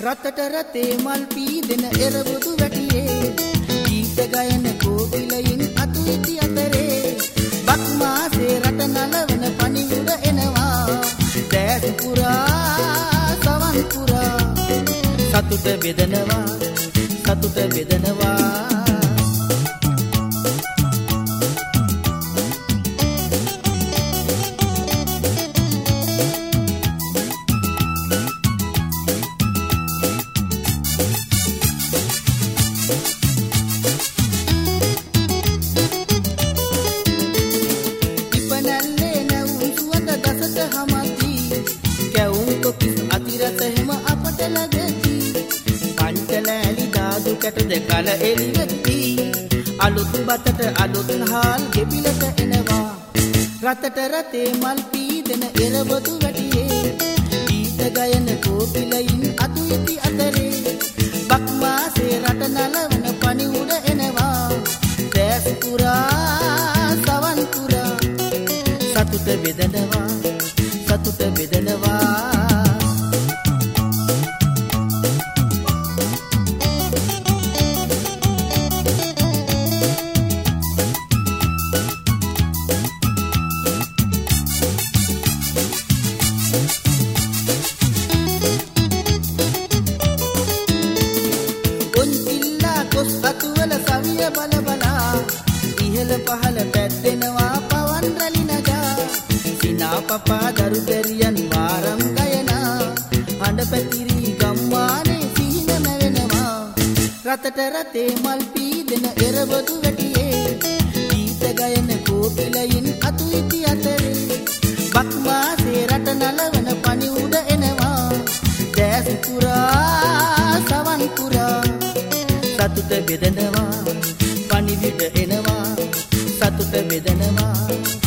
රතට රතේ මල් පීදෙන එරබුදු වැටියේ ගීත ගයන කෝකිලයින් අතු ඉති අතරේ බක් මාසේ රට නලවන පණිවුඩ එනවා දැස් පුරා සවන් පුරා සතුට බෙදනවා කල එළිවෙති අලුත් බතට අලුත් හාල් ගෙපිලට එනවා රතට රතේ මල් පීදෙන එරබදු වැටියේ ගීත ගයන කෝකිලයින් අතු ඉති අතරේ බක් මාසේ රට නලවන පණිවුඩ එනවා දැස් පුරා සවන් පුරා සතුට බෙදනවා අතුවල සවිය බල බලා ඉහළ පහළ පැද්දෙනවා පවන් රැලි නගා සිනා පපා දරු දැරියන් වාරම් ගයනා හඬ පැතිරි ගම්මානේ සිහින මැවෙනවා රතට රතේ මල් පීදෙන එරබදු වැටියේ ගීත ගයන කෝකිලයින් අතු ඉති අතරේ බක් මාසේ රට නලවන පණිවුඩ එනවා දැස් පුරා සවන් පුරා සතුට බෙදනවා පණිවිඩ එනවා සතුට බෙදනවා